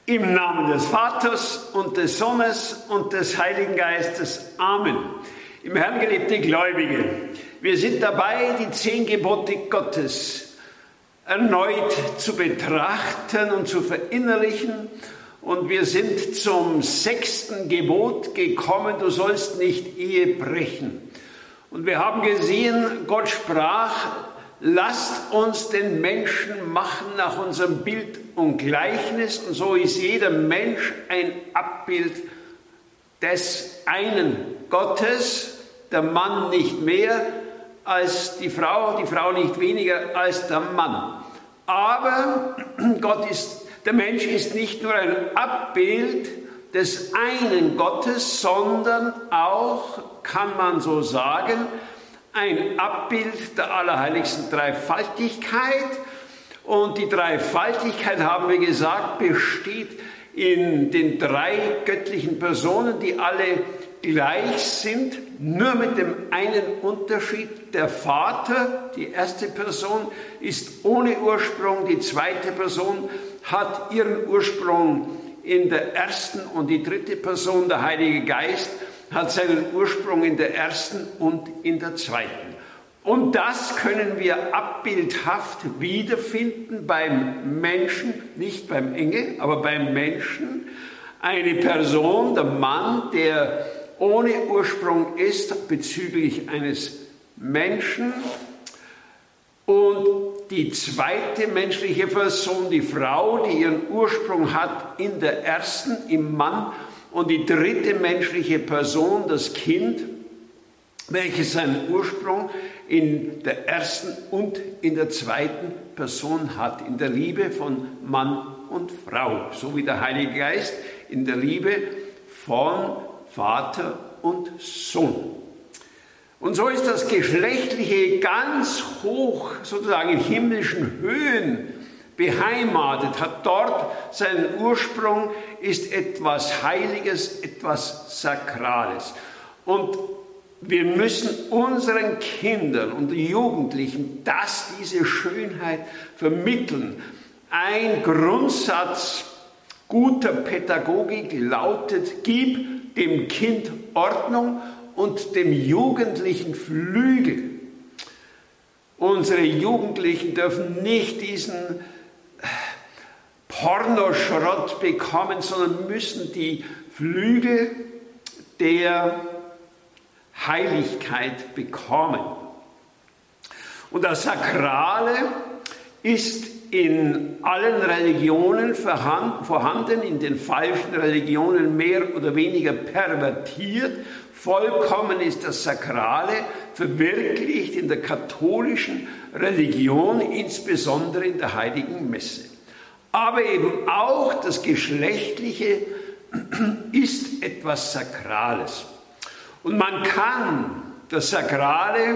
Im Namen des Vaters und des Sohnes und des Heiligen Geistes. Amen. Im Herrn geliebte Gläubige, wir sind dabei, die 10 Gebote Gottes erneut zu betrachten und zu verinnerlichen. Und wir sind zum 6. Gebot gekommen, du sollst nicht Ehe brechen. Und wir haben gesehen, Gott sprach, lasst uns den Menschen machen nach unserem Bild und Gleichnis. Und so ist jeder Mensch ein Abbild des einen Gottes, der Mann nicht mehr als die Frau nicht weniger als der Mann. Aber der Mensch ist nicht nur ein Abbild des einen Gottes, sondern auch, kann man so sagen, ein Abbild der allerheiligsten Dreifaltigkeit. Und die Dreifaltigkeit, haben wir gesagt, besteht in den 3 göttlichen Personen, die alle gleich sind, nur mit dem einen Unterschied. Der Vater, die erste Person, ist ohne Ursprung, die zweite Person hat ihren Ursprung in der ersten und die dritte Person, der Heilige Geist, hat seinen Ursprung in der ersten und in der zweiten. Und das können wir abbildhaft wiederfinden beim Menschen, nicht beim Engel, aber beim Menschen. Eine Person, der Mann, der ohne Ursprung ist bezüglich eines Menschen. Und die zweite menschliche Person, die Frau, die ihren Ursprung hat in der ersten, im Mann. Und die dritte menschliche Person, das Kind, welches seinen Ursprung in der ersten und in der zweiten Person hat, in der Liebe von Mann und Frau, so wie der Heilige Geist in der Liebe von Vater und Sohn. Und so ist das Geschlechtliche ganz hoch, sozusagen in himmlischen Höhen beheimatet, hat dort seinen Ursprung, ist etwas Heiliges, etwas Sakrales. Und wir müssen unseren Kindern und Jugendlichen diese Schönheit vermitteln. Ein Grundsatz guter Pädagogik lautet, gib dem Kind Ordnung und dem Jugendlichen Flügel. Unsere Jugendlichen dürfen nicht diesen Pornoschrott bekommen, sondern müssen die Flügel der Heiligkeit bekommen. Und das Sakrale ist in allen Religionen vorhanden, in den falschen Religionen mehr oder weniger pervertiert. Vollkommen ist das Sakrale verwirklicht in der katholischen Religion, insbesondere in der Heiligen Messe. Aber eben auch das Geschlechtliche ist etwas Sakrales. Und man kann das Sakrale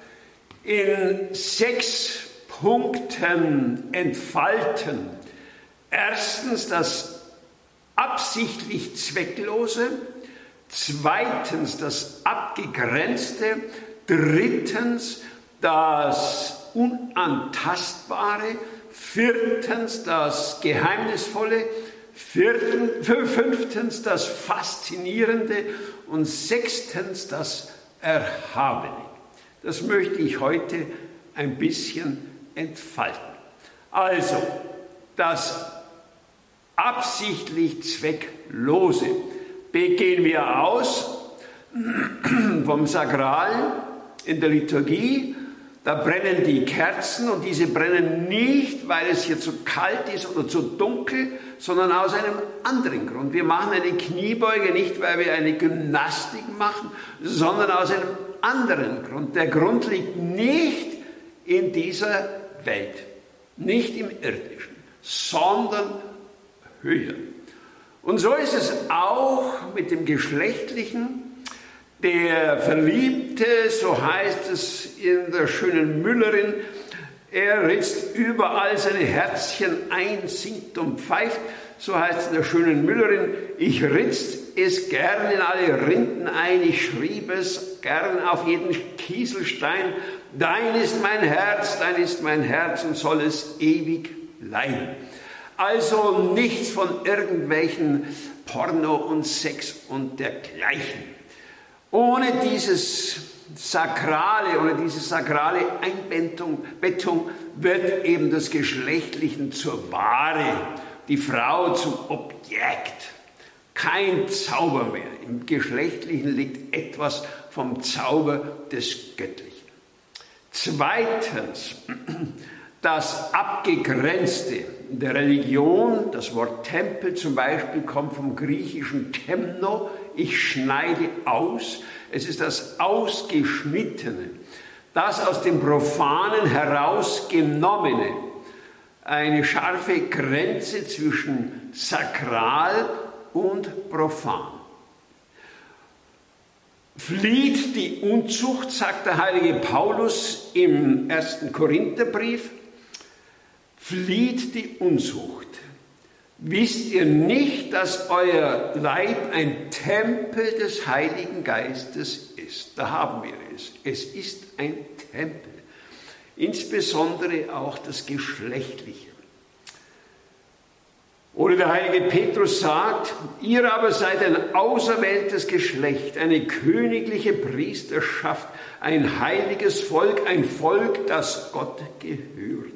in 6 Punkten entfalten. Erstens das absichtlich Zwecklose, zweitens das Abgegrenzte, drittens das Unantastbare, viertens das Geheimnisvolle, fünftens das Faszinierende und sechstens das Erhabene. Das möchte ich heute ein bisschen entfalten. Also, das absichtlich Zwecklose. Gehen wir aus vom Sakralen in der Liturgie. Da brennen die Kerzen und diese brennen nicht, weil es hier zu kalt ist oder zu dunkel, sondern aus einem anderen Grund. Wir machen eine Kniebeuge nicht, weil wir eine Gymnastik machen, sondern aus einem anderen Grund. Der Grund liegt nicht in dieser Welt, nicht im Irdischen, sondern höher. Und so ist es auch mit dem Geschlechtlichen. Der Verliebte, so heißt es in der schönen Müllerin, er ritzt überall seine Herzchen ein, singt und pfeift, so heißt es in der schönen Müllerin, ich ritzt es gern in alle Rinden ein, ich schrieb es gern auf jeden Kieselstein, dein ist mein Herz und soll es ewig bleiben. Also nichts von irgendwelchen Porno und Sex und dergleichen. Ohne diese sakrale Einbettung wird eben das Geschlechtliche zur Ware, die Frau zum Objekt. Kein Zauber mehr. Im Geschlechtlichen liegt etwas vom Zauber des Göttlichen. Zweitens, das Abgegrenzte in der Religion, das Wort Tempel zum Beispiel kommt vom griechischen Temno, ich schneide aus. Es ist das Ausgeschnittene, das aus dem Profanen herausgenommene, eine scharfe Grenze zwischen sakral und profan. Flieht die Unzucht, sagt der heilige Paulus im 1. Korintherbrief, flieht die Unzucht. Wisst ihr nicht, dass euer Leib ein Tempel des Heiligen Geistes ist? Da haben wir es. Es ist ein Tempel. Insbesondere auch das Geschlechtliche. Oder der heilige Petrus sagt, ihr aber seid ein auserwähltes Geschlecht, eine königliche Priesterschaft, ein heiliges Volk, ein Volk, das Gott gehört.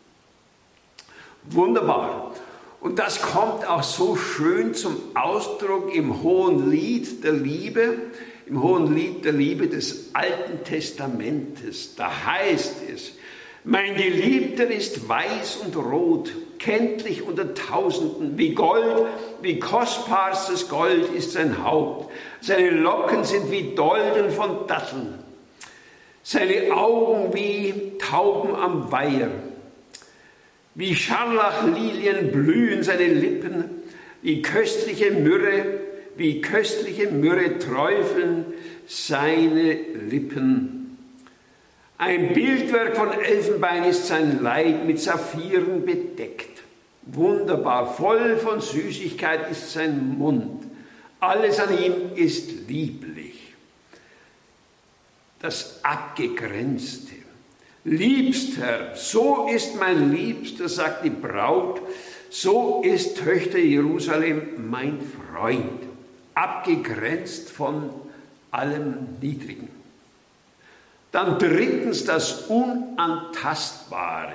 Wunderbar. Und das kommt auch so schön zum Ausdruck im Hohen Lied der Liebe, im Hohen Lied der Liebe des Alten Testamentes. Da heißt es, mein Geliebter ist weiß und rot, kenntlich unter Tausenden, wie Gold, wie kostbarstes Gold ist sein Haupt. Seine Locken sind wie Dolden von Datteln, seine Augen wie Tauben am Weiher. Wie Scharlachlilien blühen seine Lippen, wie köstliche Myrrhe träufeln seine Lippen. Ein Bildwerk von Elfenbein ist sein Leib, mit Saphiren bedeckt. Wunderbar, voll von Süßigkeit ist sein Mund. Alles an ihm ist lieblich. Das Abgegrenzte. Liebster, so ist mein Liebster, sagt die Braut, so ist Töchter Jerusalem mein Freund, abgegrenzt von allem Niedrigen. Dann drittens das Unantastbare.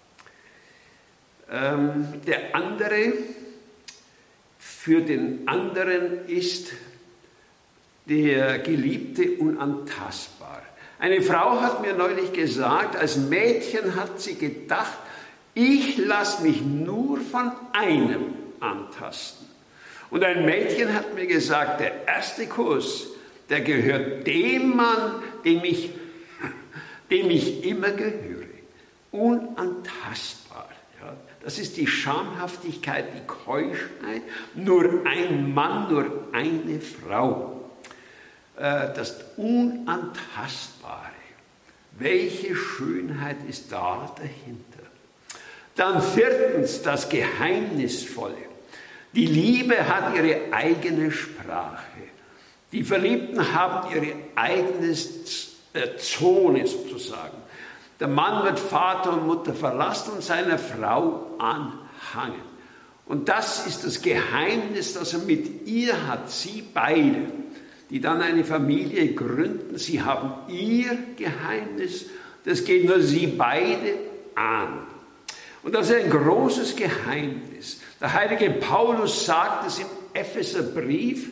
Der andere, für den anderen ist der Geliebte unantastbar. Eine Frau hat mir neulich gesagt, als Mädchen hat sie gedacht, ich lasse mich nur von einem antasten. Und ein Mädchen hat mir gesagt, der erste Kuss, der gehört dem Mann, dem ich immer gehöre. Unantastbar. Ja, das ist die Schamhaftigkeit, die Keuschheit. Nur ein Mann, nur eine Frau. Das Unantastbare. Welche Schönheit ist da dahinter? Dann viertens das Geheimnisvolle. Die Liebe hat ihre eigene Sprache. Die Verliebten haben ihre eigene Zone sozusagen. Der Mann wird Vater und Mutter verlassen und seiner Frau anhangen. Und das ist das Geheimnis, das er mit ihr hat, sie beide, die dann eine Familie gründen. Sie haben ihr Geheimnis, das geht nur sie beide an. Und das ist ein großes Geheimnis. Der heilige Paulus sagt es im Epheserbrief,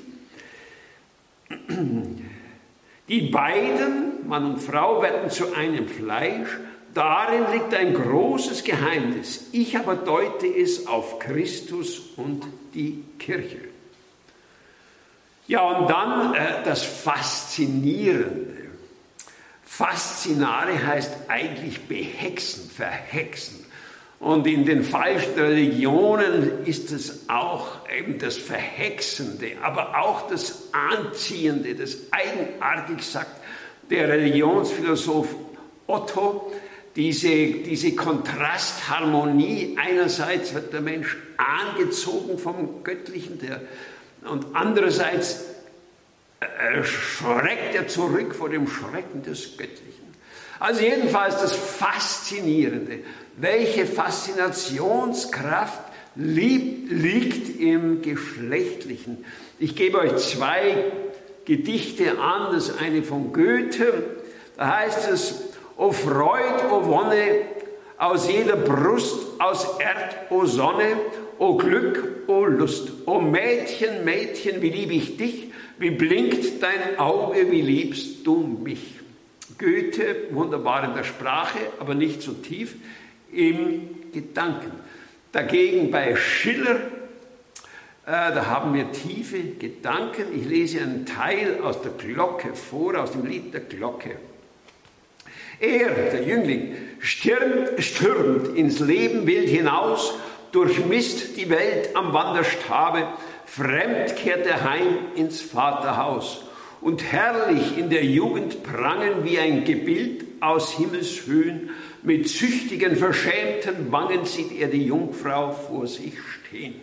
die beiden, Mann und Frau, werden zu einem Fleisch. Darin liegt ein großes Geheimnis. Ich aber deute es auf Christus und die Kirche. Ja, und dann das Faszinierende. Faszinare heißt eigentlich behexen, verhexen. Und in den falschen Religionen ist es auch eben das Verhexende, aber auch das Anziehende, das eigenartig, sagt der Religionsphilosoph Otto, diese Kontrastharmonie. Einerseits wird der Mensch angezogen vom Göttlichen, und andererseits schreckt er zurück vor dem Schrecken des Göttlichen. Also jedenfalls das Faszinierende. Welche Faszinationskraft liegt im Geschlechtlichen. Ich gebe euch 2 Gedichte an, das eine von Goethe, da heißt es: O Freud, o Wonne, aus jeder Brust, aus Erd, o Sonne, o Glück, o Lust, o Mädchen, Mädchen, wie lieb ich dich, wie blinkt dein Auge, wie liebst du mich. Goethe, wunderbar in der Sprache, aber nicht so tief im Gedanken. Dagegen bei Schiller, da haben wir tiefe Gedanken. Ich lese einen Teil aus der Glocke vor, aus dem Lied der Glocke. Er, der Jüngling, stürmt ins Leben wild hinaus, durchmisst die Welt am Wanderstabe, fremd kehrt er heim ins Vaterhaus. Und herrlich in der Jugend prangen wie ein Gebild aus Himmelshöhen, mit züchtigen, verschämten Wangen sieht er die Jungfrau vor sich stehen.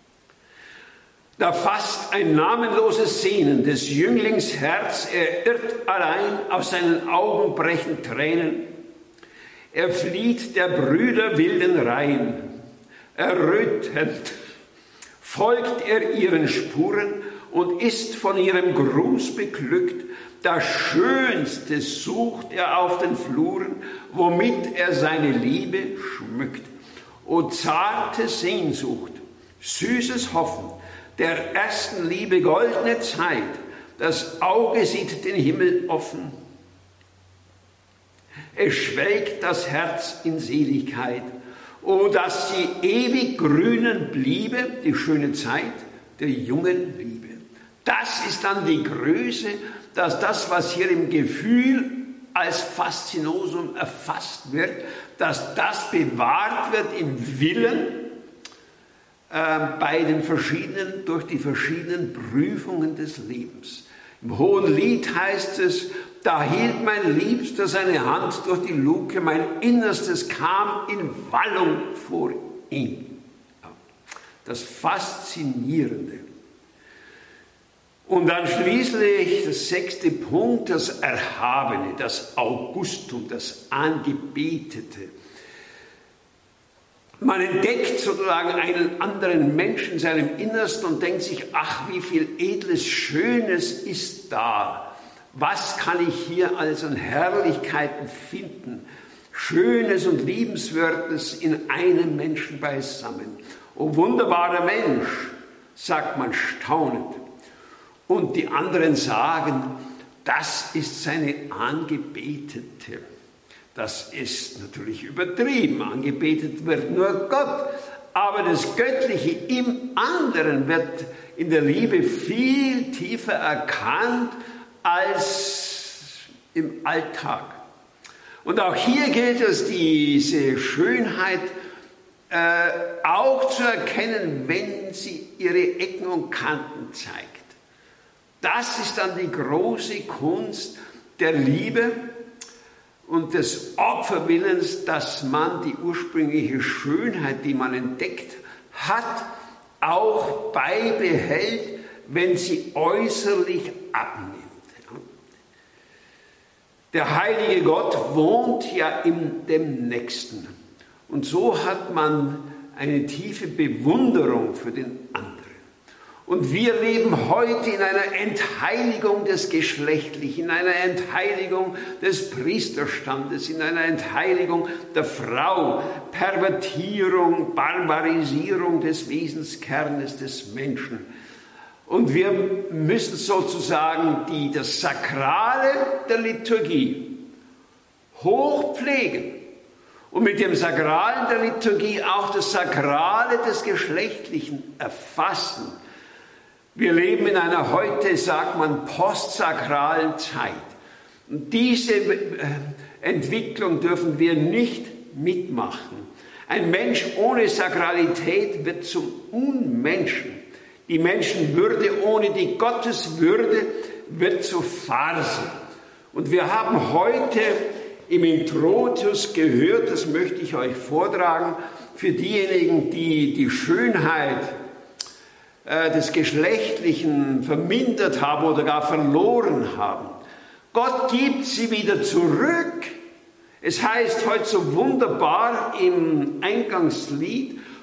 Da fasst ein namenloses Sehnen des Jünglings Herz, er irrt allein, aus seinen Augen brechen Tränen. Er flieht der Brüder wilden Reihen, errötend folgt er ihren Spuren und ist von ihrem Gruß beglückt. Das Schönste sucht er auf den Fluren, womit er seine Liebe schmückt. O zarte Sehnsucht, süßes Hoffen, der ersten Liebe goldene Zeit, das Auge sieht den Himmel offen. Es schwelgt das Herz in Seligkeit, o dass sie ewig grünen bliebe, die schöne Zeit der jungen Liebe. Das ist dann die Größe, dass das, was hier im Gefühl als Faszinosum erfasst wird, dass das bewahrt wird im Willen durch die verschiedenen Prüfungen des Lebens. Im Hohen Lied heißt es: Da hielt mein Liebster seine Hand durch die Luke, mein Innerstes kam in Wallung vor ihm. Das Faszinierende. Und dann schließlich das 6. Punkt, das Erhabene, das Augustum, das Angebetete. Man entdeckt sozusagen einen anderen Menschen in seinem Innersten und denkt sich: Ach, wie viel Edles, Schönes ist da. Was kann ich hier alles an Herrlichkeiten finden? Schönes und Liebenswertes in einem Menschen beisammen. O wunderbarer Mensch, sagt man staunend. Und die anderen sagen, das ist seine Angebetete. Das ist natürlich übertrieben. Angebetet wird nur Gott. Aber das Göttliche im anderen wird in der Liebe viel tiefer erkannt als im Alltag. Und auch hier gilt es, diese Schönheit auch zu erkennen, wenn sie ihre Ecken und Kanten zeigt. Das ist dann die große Kunst der Liebe und des Opferwillens, dass man die ursprüngliche Schönheit, die man entdeckt hat, auch beibehält, wenn sie äußerlich abnimmt. Der heilige Gott wohnt ja in dem Nächsten. Und so hat man eine tiefe Bewunderung für den anderen. Und wir leben heute in einer Entheiligung des Geschlechtlichen, in einer Entheiligung des Priesterstandes, in einer Entheiligung der Frau, Pervertierung, Barbarisierung des Wesenskernes des Menschen. Und wir müssen sozusagen das Sakrale der Liturgie hochpflegen und mit dem Sakralen der Liturgie auch das Sakrale des Geschlechtlichen erfassen. Wir leben in einer heute, sagt man, postsakralen Zeit. Und diese Entwicklung dürfen wir nicht mitmachen. Ein Mensch ohne Sakralität wird zum Unmenschen. Die Menschenwürde ohne die Gotteswürde wird zur Farce. Und wir haben heute im Introitus gehört, das möchte ich euch vortragen, für diejenigen, die die Schönheit des Geschlechtlichen vermindert haben oder gar verloren haben. Gott gibt sie wieder zurück. Es heißt heute so wunderbar im Eingangslied: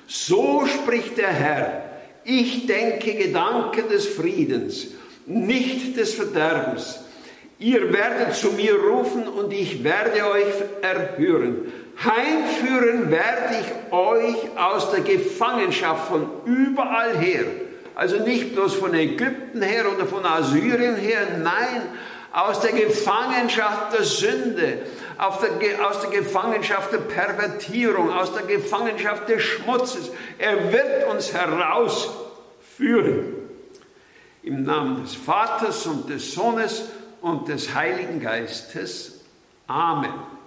So spricht der Herr, ich denke Gedanken des Friedens, nicht des Verderbens. Ihr werdet zu mir rufen und ich werde euch erhören. Heimführen werde ich euch aus der Gefangenschaft von überall her. Also nicht bloß von Ägypten her oder von Assyrien her, nein, aus der Gefangenschaft der Sünde, aus der Gefangenschaft der Pervertierung, aus der Gefangenschaft des Schmutzes. Er wird uns herausführen. Im Namen des Vaters und des Sohnes und des Heiligen Geistes. Amen.